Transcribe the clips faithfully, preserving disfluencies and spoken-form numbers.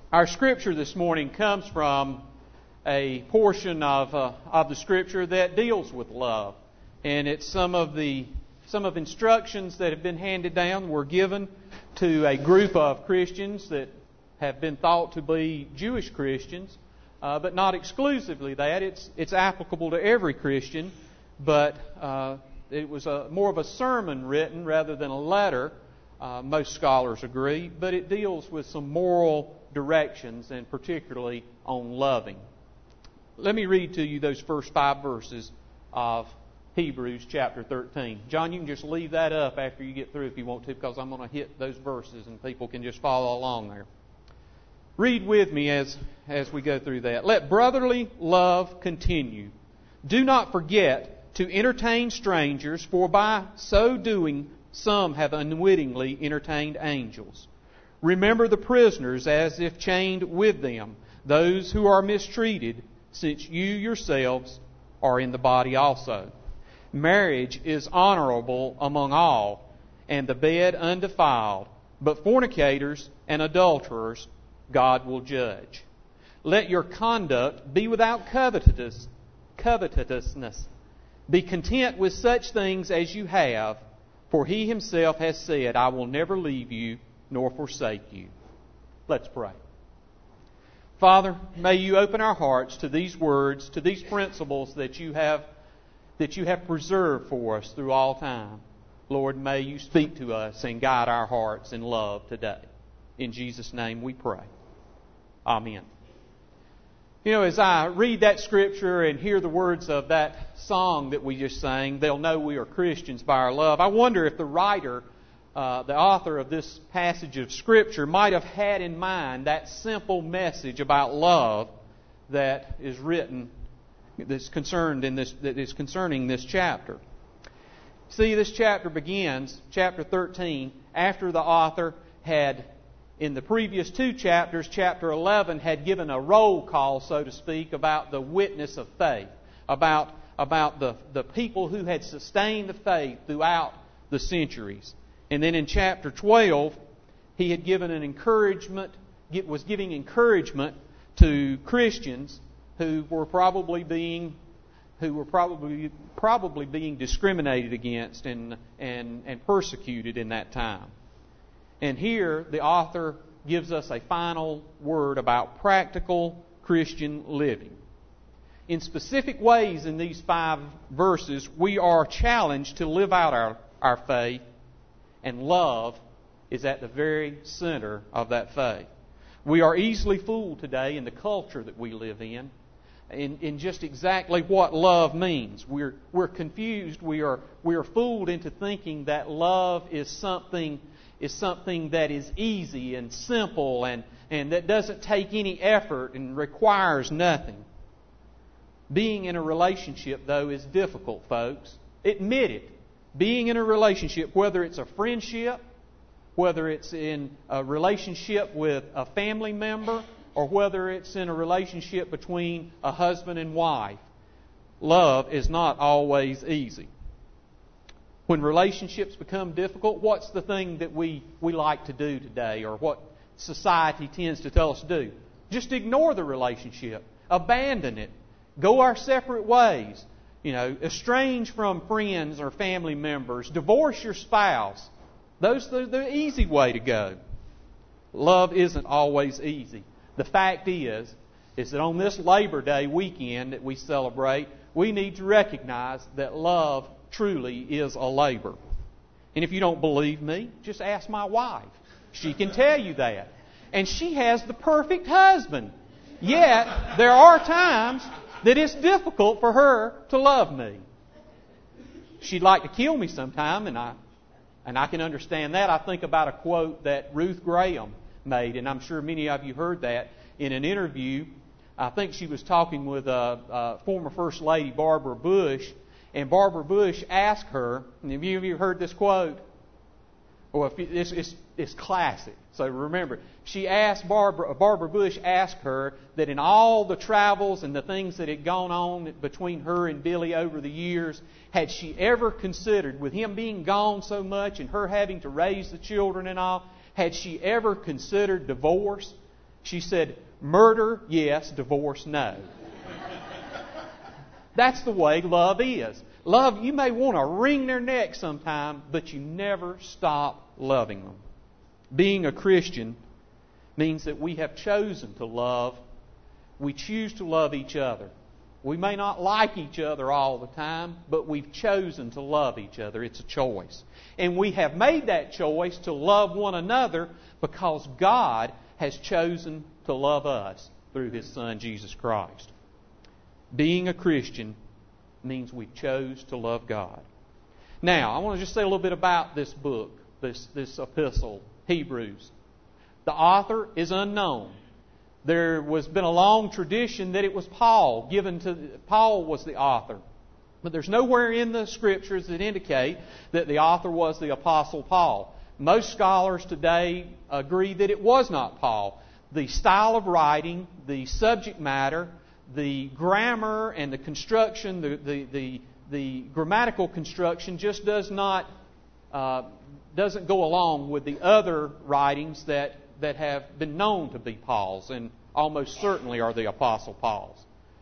Our scripture this morning comes from a portion of uh, of the scripture that deals with love, and it's some of the some of instructions that have been handed down were given to a group of Christians that have been thought to be Jewish Christians, uh, but not exclusively that. It's it's applicable to every Christian, but uh, it was a more of a sermon written rather than a letter. Uh, most scholars agree, but it deals with some moral directions, and particularly on loving. Let me read to you those first five verses of Hebrews chapter thirteen. John, you can just leave that up after you get through if you want to, because I'm going to hit those verses and people can just follow along there. Read with me as, as we go through that. Let brotherly love continue. Do not forget to entertain strangers, for by so doing some have unwittingly entertained angels. Remember the prisoners as if chained with them, those who are mistreated, since you yourselves are in the body also. Marriage is honorable among all, and the bed undefiled, but fornicators and adulterers God will judge. Let your conduct be without covetous, covetousness. Be content with such things as you have, for He Himself has said, I will never leave you nor forsake you. Let's pray. Father, may you open our hearts to these words, to these principles that you have that you have preserved for us through all time. Lord, may you speak to us and guide our hearts in love today. In Jesus' name we pray. Amen. You know, as I read that scripture and hear the words of that song that we just sang, they'll know we are Christians by our love. I wonder if the writer, uh, the author of this passage of Scripture, might have had in mind that simple message about love that is written, that's concerned in this, that is concerning this chapter. See, this chapter begins, chapter thirteen, after the author had, in the previous two chapters, chapter eleven had given a roll call, so to speak, about the witness of faith, about, about the, the people who had sustained the faith throughout the centuries. And then in chapter twelve, he had given an encouragement, was giving encouragement to Christians who were probably being who were probably probably being discriminated against and and, and persecuted in that time. And here the author gives us a final word about practical Christian living. In specific ways in these five verses, we are challenged to live out our, our faith, and love is at the very center of that faith. We are easily fooled today in the culture that we live in, in, in just exactly what love means. We're, we're confused. We are, we are fooled into thinking that love is something is something that is easy and simple and, and that doesn't take any effort and requires nothing. Being in a relationship, though, is difficult, folks. Admit it. Being in a relationship, whether it's a friendship, whether it's in a relationship with a family member, or whether it's in a relationship between a husband and wife, love is not always easy. When relationships become difficult, what's the thing that we, we like to do today, or what society tends to tell us to do? Just ignore the relationship. Abandon it. Go our separate ways. You know, estrange from friends or family members. Divorce your spouse. Those are the easy way to go. Love isn't always easy. The fact is, is that on this Labor Day weekend that we celebrate, we need to recognize that love truly is a labor. And if you don't believe me, just ask my wife. She can tell you that. And she has the perfect husband. Yet, there are times that it's difficult for her to love me. She'd like to kill me sometime, and I and I can understand that. I think about a quote that Ruth Graham made, and I'm sure many of you heard that in an interview. I think she was talking with uh, uh, former First Lady Barbara Bush, and Barbara Bush asked her, and have you ever heard this quote? Well, if it's, it's, it's classic, so remember. She asked Barbara, Barbara Bush asked her that in all the travels and the things that had gone on between her and Billy over the years, had she ever considered, with him being gone so much and her having to raise the children and all, had she ever considered divorce? She said, murder, yes, divorce, no. That's the way love is. Love, you may want to wring their neck sometime, but you never stop loving them. Being a Christian means that we have chosen to love. We choose to love each other. We may not like each other all the time, but we've chosen to love each other. It's a choice. And we have made that choice to love one another because God has chosen to love us through His Son, Jesus Christ. Being a Christian means we chose to love God. Now, I want to just say a little bit about this book, this, this epistle, Hebrews. The author is unknown. There was been a long tradition that it was Paul, given to Paul was the author. But there's nowhere in the Scriptures that indicate that the author was the Apostle Paul. Most scholars today agree that it was not Paul. The style of writing, the subject matter, the grammar and the construction, the the the, the grammatical construction just does not uh, doesn't go along with the other writings that that have been known to be Paul's and almost certainly are the Apostle Paul's.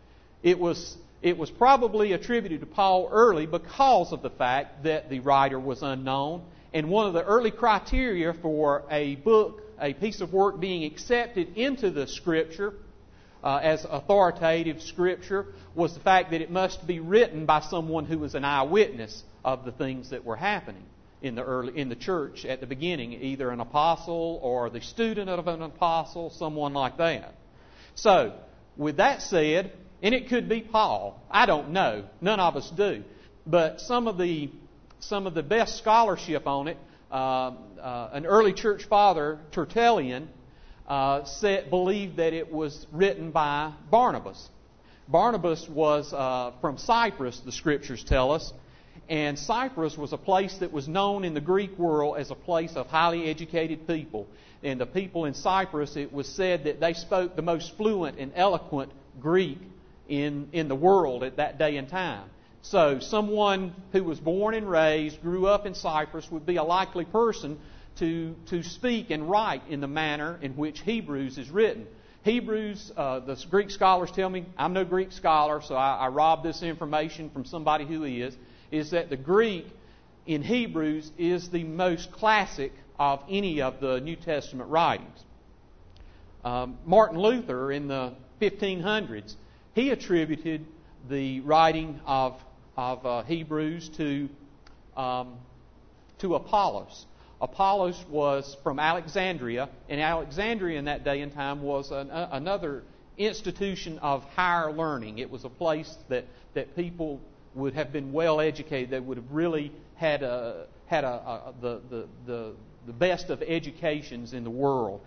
It was it was probably attributed to Paul early because of the fact that the writer was unknown, and one of the early criteria for a book, a piece of work being accepted into the Scripture uh, as authoritative Scripture was the fact that it must be written by someone who was an eyewitness of the things that were happening in the early in the church at the beginning, either an apostle or the student of an apostle, someone like that. So, with that said, and it could be Paul, I don't know, none of us do, but some of the some of the best scholarship on it, uh, uh, an early church father, Tertullian, uh, said believed that it was written by Barnabas. Barnabas was uh, from Cyprus, the Scriptures tell us. And Cyprus was a place that was known in the Greek world as a place of highly educated people. And the people in Cyprus, it was said that they spoke the most fluent and eloquent Greek in, in the world at that day and time. So someone who was born and raised, grew up in Cyprus, would be a likely person to, to speak and write in the manner in which Hebrews is written. Hebrews, uh, the Greek scholars tell me, I'm no Greek scholar, so I, I robbed this information from somebody who is, is that the Greek in Hebrews is the most classic of any of the New Testament writings. Um, Martin Luther in the fifteen hundreds, he attributed the writing of, of uh, Hebrews to, um, to Apollos. Apollos was from Alexandria, and Alexandria in that day and time was an, uh, another institution of higher learning. It was a place that, that people would have been well educated. They would have really had a, had a, a, the, the, the, the best of educations in the world.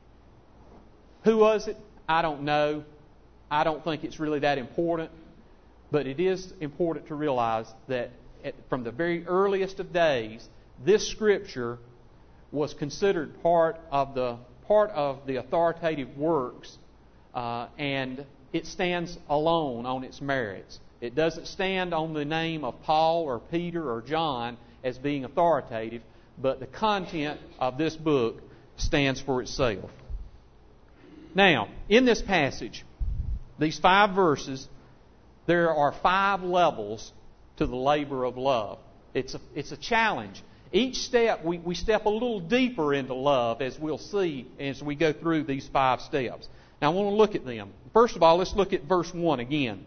Who was it? I don't know. I don't think it's really that important. But it is important to realize that at, from the very earliest of days, this Scripture was considered part of the part of the authoritative works, uh, and it stands alone on its merits. It doesn't stand on the name of Paul or Peter or John as being authoritative, but the content of this book stands for itself. Now, in this passage, these five verses, there are five levels to the labor of love. It's a, it's a challenge. Each step, we, we step a little deeper into love, as we'll see as we go through these five steps. Now, I want to look at them. First of all, let's look at verse one again.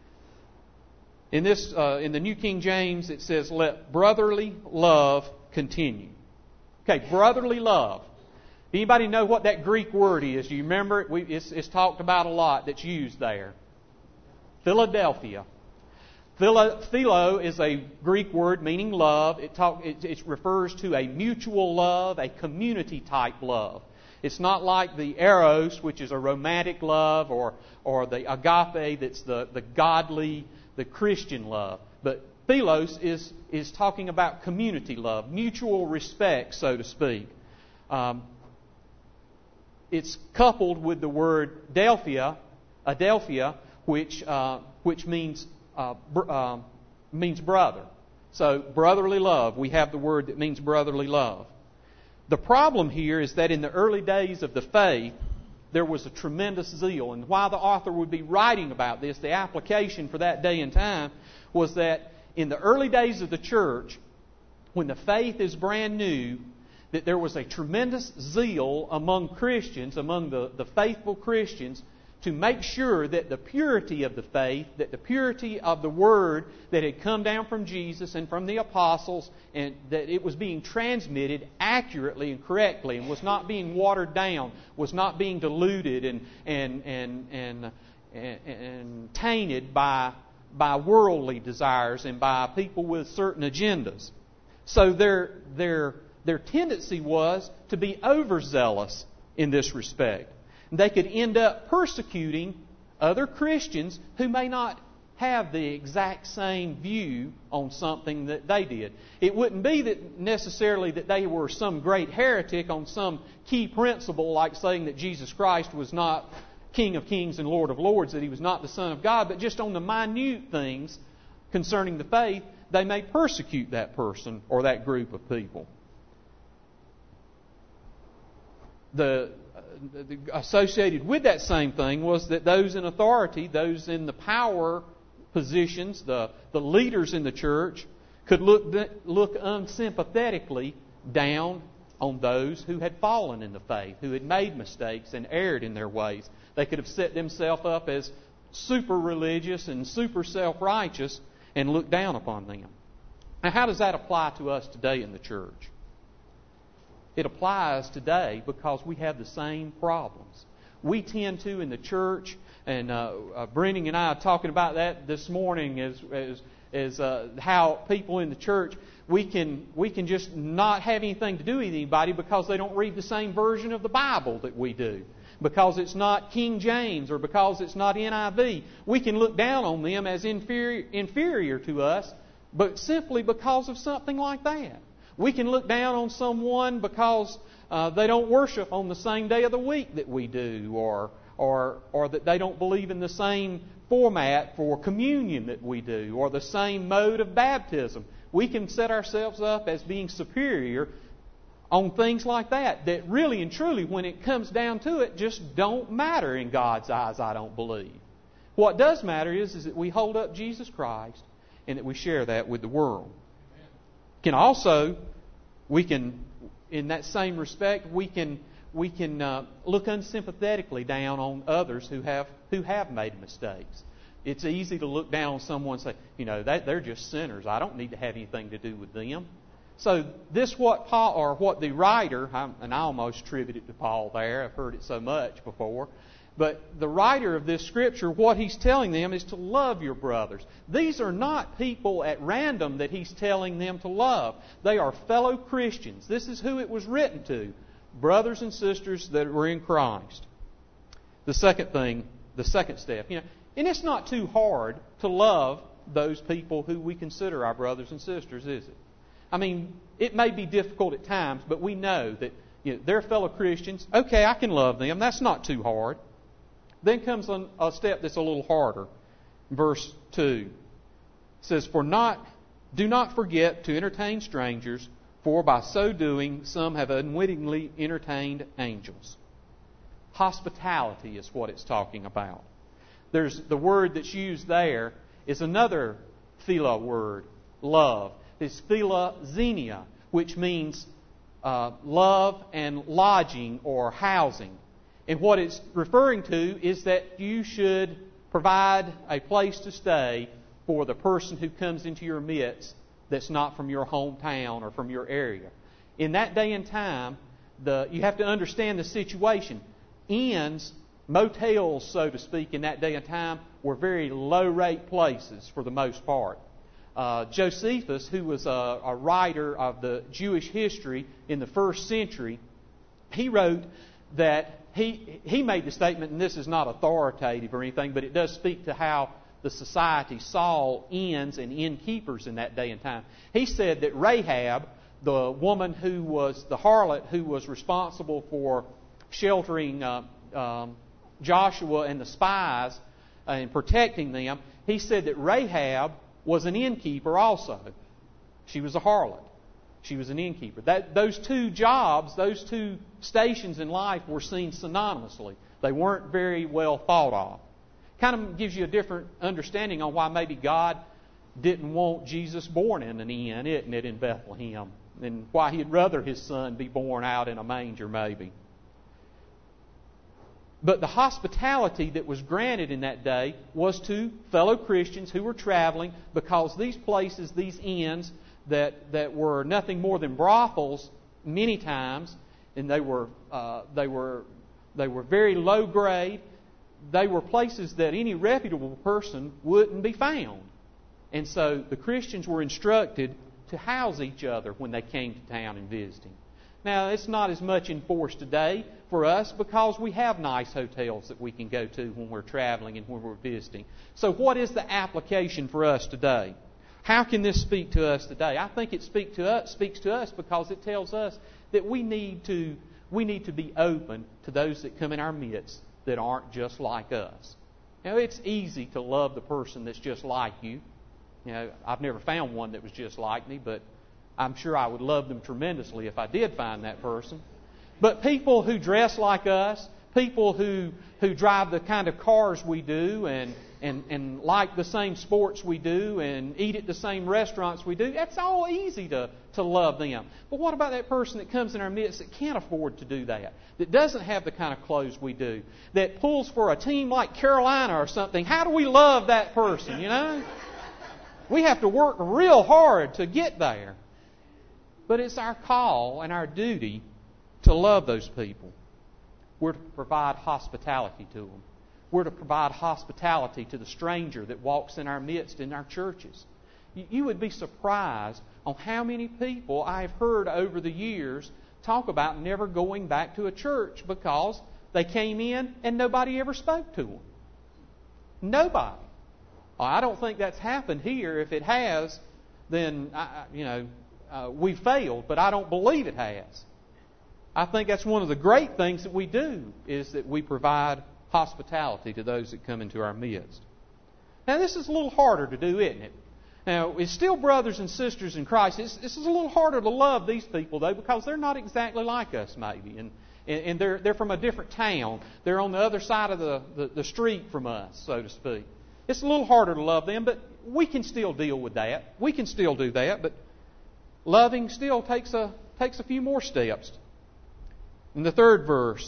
In this, uh, in the New King James, it says, "Let brotherly love continue." Okay, brotherly love. Anybody know what that Greek word is? Do you remember it? We, it's, it's talked about a lot that's used there. Philadelphia. Philo, philo is a Greek word meaning love. It, talk, it, it refers to a mutual love, a community-type love. It's not like the eros, which is a romantic love, or, or the agape, that's the, the godly, the Christian love. But philos is, is talking about community love, mutual respect, so to speak. Um, it's coupled with the word Delphia, Adelphia, which uh, which means uh, br- uh, means brother. So brotherly love. We have the word that means brotherly love. The problem here is that in the early days of the faith, there was a tremendous zeal. And why the author would be writing about this, the application for that day and time, was that in the early days of the church, when the faith is brand new, that there was a tremendous zeal among Christians, among the, the faithful Christians, to make sure that the purity of the faith, that the purity of the Word that had come down from Jesus and from the apostles, and that it was being transmitted accurately and correctly, and was not being watered down, was not being diluted and and and and and, and tainted by by worldly desires and by people with certain agendas. So their their their tendency was to be overzealous in this respect. They could end up persecuting other Christians who may not have the exact same view on something that they did. It wouldn't be that necessarily that they were some great heretic on some key principle, like saying that Jesus Christ was not King of Kings and Lord of Lords, that He was not the Son of God, but just on the minute things concerning the faith, they may persecute that person or that group of people. The associated with that same thing was that those in authority, those in the power positions, the, the leaders in the church, could look, look unsympathetically down on those who had fallen in the faith, who had made mistakes and erred in their ways. They could have set themselves up as super religious and super self-righteous and look down upon them. Now, how does that apply to us today in the church? It applies today because we have the same problems. We tend to, in the church, and uh, uh, Brennan and I are talking about that this morning, as as, as uh, how people in the church, we can we can just not have anything to do with anybody because they don't read the same version of the Bible that we do, because it's not King James or because it's not N I V. We can look down on them as inferior inferior to us, but simply because of something like that. We can look down on someone because uh, they don't worship on the same day of the week that we do, or or or that they don't believe in the same format for communion that we do, or the same mode of baptism. We can set ourselves up as being superior on things like that, that really and truly, when it comes down to it, just don't matter in God's eyes, I don't believe. What does matter is, is that we hold up Jesus Christ and that we share that with the world. Can also, we can, in that same respect, we can we can uh, look unsympathetically down on others who have who have made mistakes. It's easy to look down on someone and say, you know, that they're just sinners. I don't need to have anything to do with them. So this what Paul, or what the writer, and I almost attribute it to Paul there. I've heard it so much before. But the writer of this Scripture, what he's telling them is to love your brothers. These are not people at random that he's telling them to love. They are fellow Christians. This is who it was written to. Brothers and sisters that were in Christ. The second thing, the second step, you know, and it's not too hard to love those people who we consider our brothers and sisters, is it? I mean, it may be difficult at times, but we know that, you know, they're fellow Christians. Okay, I can love them. That's not too hard. Then comes a step that's a little harder. Verse two. It says, For not, do not forget to entertain strangers, for by so doing some have unwittingly entertained angels. Hospitality is what it's talking about. There's the word that's used there is another philo word, love. It's philoxenia, which means uh, love and lodging or housing. And what it's referring to is that you should provide a place to stay for the person who comes into your midst that's not from your hometown or from your area. In that day and time, the you have to understand the situation. Inns, motels, so to speak, in that day and time were very low-rate places for the most part. Uh, Josephus, who was a, a writer of the Jewish history in the first century, he wrote that He he made the statement, and this is not authoritative or anything, but it does speak to how the society saw inns and innkeepers in that day and time. He said that Rahab, the woman who was the harlot who was responsible for sheltering uh, um, Joshua and the spies uh, and protecting them, he said that Rahab was an innkeeper also. She was a harlot. She was an innkeeper. That, those two jobs, those two stations in life were seen synonymously. They weren't very well thought of. Kind of gives you a different understanding on why maybe God didn't want Jesus born in an inn, isn't it, in Bethlehem, and why He'd rather His Son be born out in a manger maybe. But the hospitality that was granted in that day was to fellow Christians who were traveling, because these places, these inns that, that were nothing more than brothels many times, and they were uh, they were they were very low grade. They were places that any reputable person wouldn't be found. And so the Christians were instructed to house each other when they came to town and visiting. Now, it's not as much enforced today for us because we have nice hotels that we can go to when we're traveling and when we're visiting. So what is the application for us today? How can this speak to us today? I think it speak to us, speaks to us because it tells us that we need to we need to be open to those that come in our midst that aren't just like us. You know, it's easy to love the person that's just like you. You know, I've never found one that was just like me, but I'm sure I would love them tremendously if I did find that person. But people who dress like us, people who who drive the kind of cars we do and, and, and like the same sports we do and eat at the same restaurants we do, that's all easy to, to love them. But what about that person that comes in our midst that can't afford to do that, that doesn't have the kind of clothes we do, that pulls for a team like Carolina or something? How do we love that person, you know? We have to work real hard to get there. But it's our call and our duty to love those people. We're to provide hospitality to them. We're to provide hospitality to the stranger that walks in our midst in our churches. You would be surprised on how many people I've heard over the years talk about never going back to a church because they came in and nobody ever spoke to them. Nobody. Well, I don't think that's happened here. If it has, then, I, you know, uh, we failed, but I don't believe it has. I think that's one of the great things that we do, is that we provide hospitality to those that come into our midst. Now, this is a little harder to do, isn't it? Now, it's still brothers and sisters in Christ. It's, this is a little harder to love these people, though, because they're not exactly like us, maybe. And, and they're, they're from a different town. They're on the other side of the, the, the street from us, so to speak. It's a little harder to love them, but we can still deal with that. We can still do that, but loving still takes a takes a few more steps. In the third verse,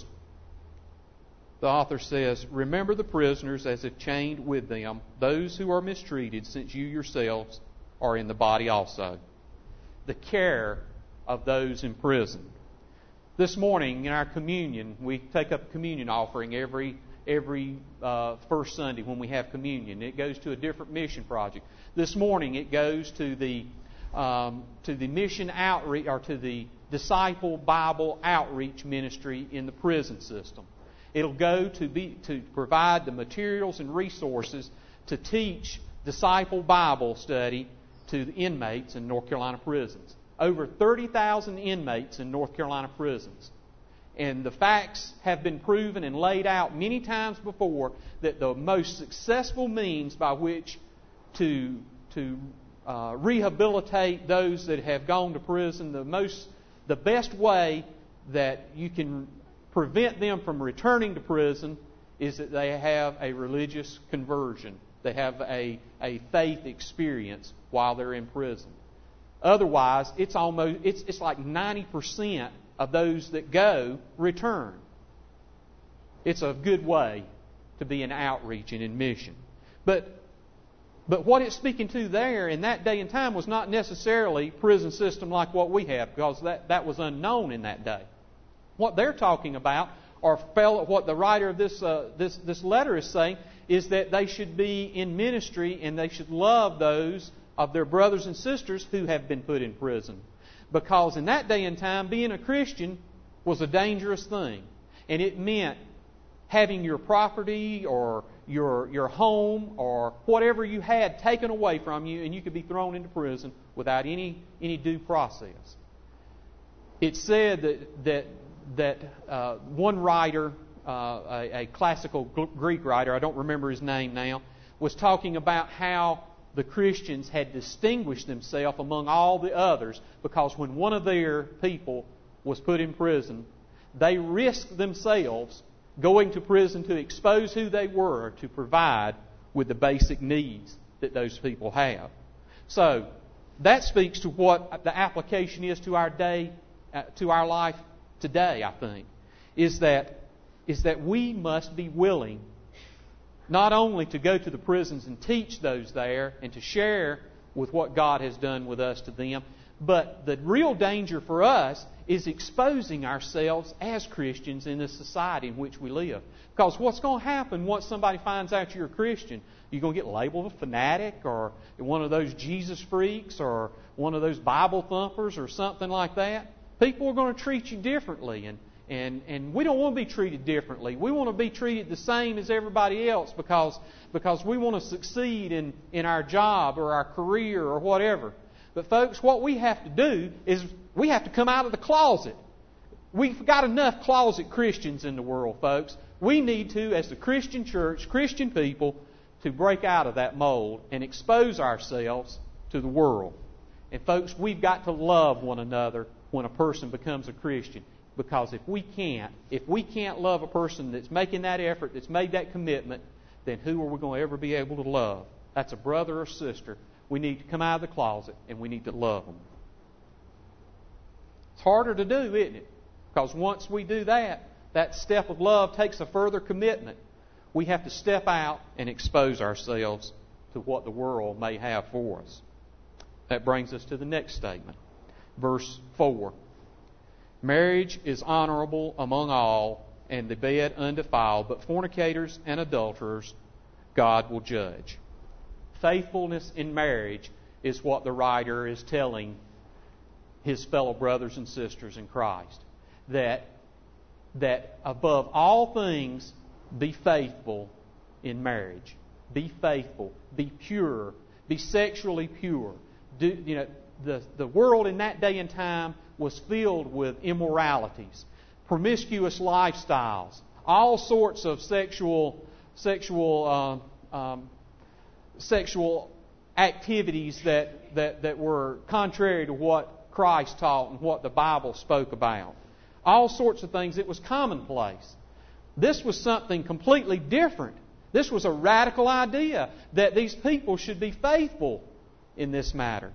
the author says, "Remember the prisoners as if chained with them, those who are mistreated, since you yourselves are in the body also." The care of those in prison. This morning in our communion, we take up a communion offering every every uh, first Sunday when we have communion. It goes to a different mission project. This morning it goes to the um, to the mission outreach, or to the Disciple Bible Outreach Ministry in the prison system. It'll go to be to provide the materials and resources to teach Disciple Bible study to the inmates in North Carolina prisons. Over thirty thousand inmates in North Carolina prisons. And the facts have been proven and laid out many times before that the most successful means by which to to uh, rehabilitate those that have gone to prison, the most the best way that you can prevent them from returning to prison is that they have a religious conversion. They have a, a faith experience while they're in prison. Otherwise, it's almost it's it's like ninety percent of those that go return. It's a good way to be in outreach and in mission. But but what it's speaking to there in that day and time was not necessarily prison system like what we have, because that, that was unknown in that day. What they're talking about, or fellow, what the writer of this, uh, this this letter is saying, is that they should be in ministry and they should love those of their brothers and sisters who have been put in prison. Because in that day and time, being a Christian was a dangerous thing. And it meant having your property or your your home or whatever you had taken away from you, and you could be thrown into prison without any, any due process. It's said that that, that uh, one writer, uh, a, a classical Greek writer, I don't remember his name now, was talking about how the Christians had distinguished themselves among all the others because when one of their people was put in prison, they risked themselves going to prison to expose who they were, to provide with the basic needs that those people have. So, that speaks to what the application is to our day, uh, to our life today, I think, is that, is that we must be willing not only to go to the prisons and teach those there and to share with what God has done with us to them, but the real danger for us is exposing ourselves as Christians in the society in which we live. Because what's going to happen once somebody finds out you're a Christian? You're going to get labeled a fanatic or one of those Jesus freaks or one of those Bible thumpers or something like that. People are going to treat you differently, and, and, and we don't want to be treated differently. We want to be treated the same as everybody else because, because we want to succeed in, in our job or our career or whatever. But folks, what we have to do is we have to come out of the closet. We've got enough closet Christians in the world, folks. We need to, as the Christian church, Christian people, to break out of that mold and expose ourselves to the world. And folks, we've got to love one another when a person becomes a Christian. Because if we can't, if we can't love a person that's making that effort, that's made that commitment, then who are we going to ever be able to love? That's a brother or sister. We need to come out of the closet and we need to love them. It's harder to do, isn't it? Because once we do that, that step of love takes a further commitment. We have to step out and expose ourselves to what the world may have for us. That brings us to the next statement. Verse four. Marriage is honorable among all, and the bed undefiled, but fornicators and adulterers God will judge. Faithfulness in marriage is what the writer is telling his fellow brothers and sisters in Christ. That, that above all things, be faithful in marriage. Be faithful. Be pure. Be sexually pure. Do, you know, the, the world in that day and time was filled with immoralities, promiscuous lifestyles, all sorts of sexual sexual uh, um, sexual activities that, that, that were contrary to what Christ taught and what the Bible spoke about. All sorts of things. It was commonplace. This was something completely different. This was a radical idea that these people should be faithful in this matter.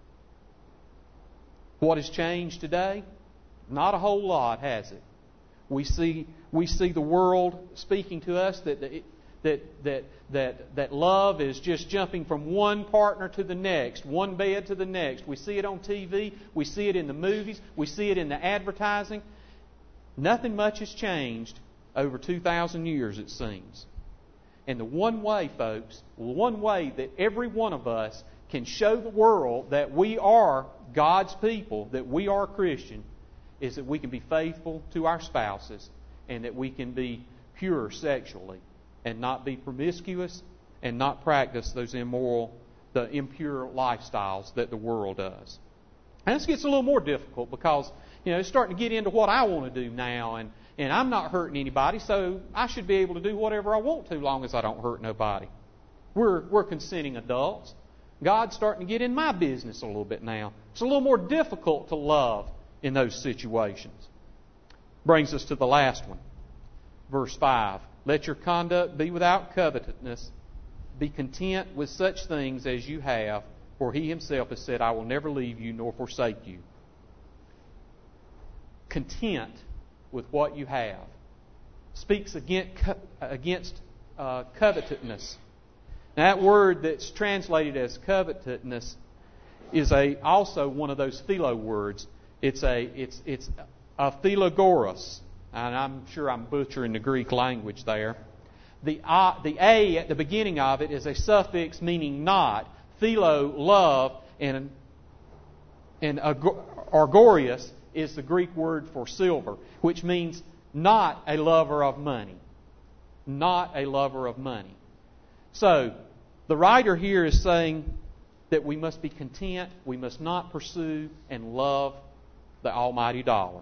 What has changed today? Not a whole lot, has it? We see we see the world speaking to us that that that that that love is just jumping from one partner to the next, one bed to the next. We see it on T V, we see it in the movies, we see it in the advertising. Nothing much has changed over two thousand years, it seems. And the one way, folks, one way that every one of us can show the world that we are God's people, that we are Christian, is that we can be faithful to our spouses and that we can be pure sexually and not be promiscuous and not practice those immoral, the impure lifestyles that the world does. And this gets a little more difficult because, you know, it's starting to get into what I want to do now, and, and I'm not hurting anybody, so I should be able to do whatever I want to, long as I don't hurt nobody. We're we're consenting adults. God's starting to get in my business a little bit now. It's a little more difficult to love in those situations. Brings us to the last one. Verse five. Let your conduct be without covetousness. Be content with such things as you have, for He Himself has said, I will never leave you nor forsake you. Content with what you have. Speaks against, against uh, covetousness. Now, that word that's translated as covetousness is a also one of those philo words. It's a it's it's a philogoros, and I'm sure I'm butchering the Greek language there. The uh, the a at the beginning of it is a suffix meaning not. Philo, love, and and orgorius is the Greek word for silver, which means not a lover of money, not a lover of money. So, the writer here is saying that we must be content, we must not pursue and love the almighty dollar.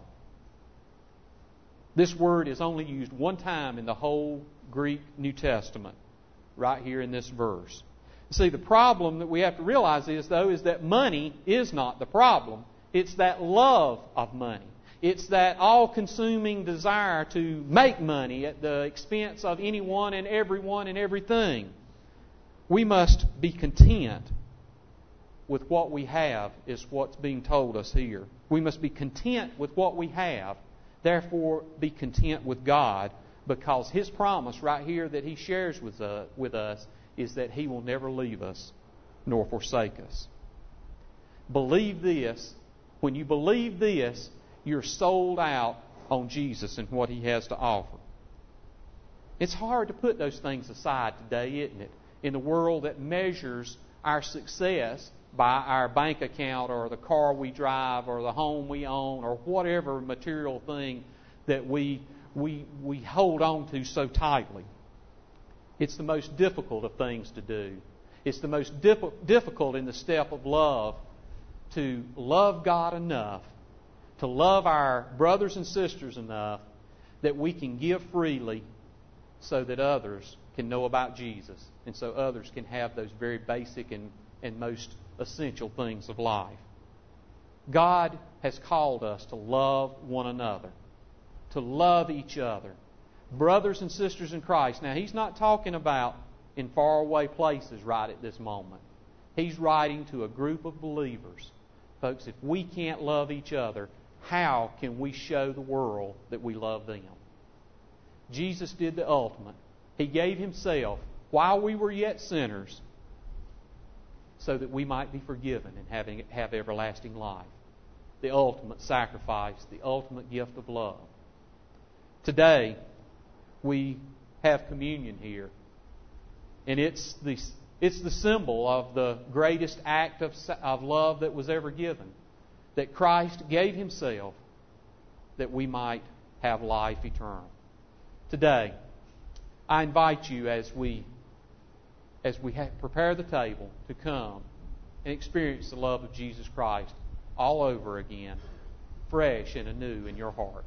This word is only used one time in the whole Greek New Testament, right here in this verse. See, the problem that we have to realize is, though, is that money is not the problem. It's that love of money. It's that all-consuming desire to make money at the expense of anyone and everyone and everything. We must be content with what we have, is what's being told us here. We must be content with what we have. Therefore, be content with God, because His promise right here that He shares with, uh, with us is that He will never leave us nor forsake us. Believe this. When you believe this, you're sold out on Jesus and what He has to offer. It's hard to put those things aside today, isn't it? In a world that measures our success by our bank account or the car we drive or the home we own or whatever material thing that we we we hold on to so tightly. It's the most difficult of things to do. It's the most diff- difficult in the step of love to love God enough, to love our brothers and sisters enough that we can give freely so that others can know about Jesus and so others can have those very basic and, and most essential things of life. God has called us to love one another, to love each other. Brothers and sisters in Christ. Now, He's not talking about in faraway places right at this moment. He's writing to a group of believers. Folks, if we can't love each other, how can we show the world that we love them? Jesus did the ultimate. He gave Himself while we were yet sinners so that we might be forgiven and having, have everlasting life. The ultimate sacrifice, the ultimate gift of love. Today, we have communion here. And it's the, it's the symbol of the greatest act of, of love that was ever given. That Christ gave Himself that we might have life eternal. Today, I invite you as we as we have, prepare the table to come and experience the love of Jesus Christ all over again, fresh and anew in your heart.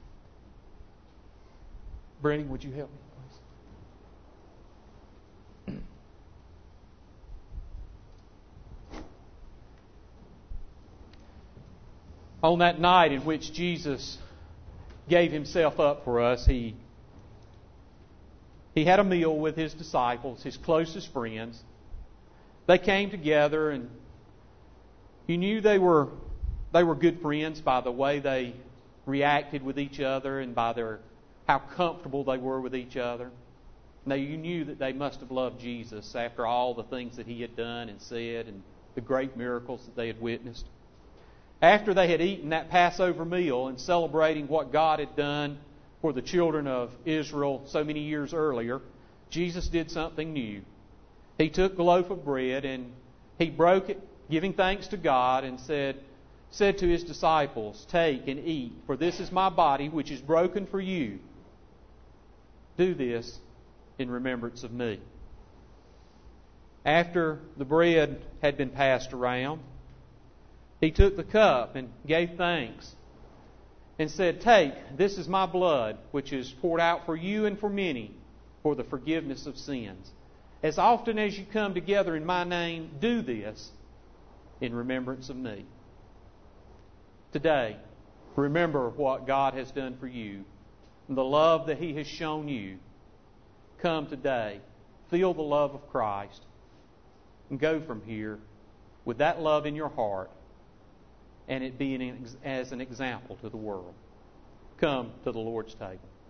Brennan, would you help me, please? On that night in which Jesus gave Himself up for us, He He had a meal with His disciples, His closest friends. They came together, and you knew they were they were good friends by the way they reacted with each other and by their how comfortable they were with each other. Now, you knew that they must have loved Jesus after all the things that He had done and said and the great miracles that they had witnessed. After they had eaten that Passover meal and celebrating what God had done for the children of Israel so many years earlier, Jesus did something new. He took the loaf of bread and He broke it, giving thanks to God, and said, said to His disciples, "Take and eat, for this is my body which is broken for you. Do this in remembrance of me." After the bread had been passed around, He took the cup and gave thanks and said, "Take, this is my blood, which is poured out for you and for many for the forgiveness of sins. As often as you come together in my name, do this in remembrance of me." Today, remember what God has done for you and the love that He has shown you. Come today, feel the love of Christ, and go from here with that love in your heart and it being as an example to the world. Come to the Lord's table.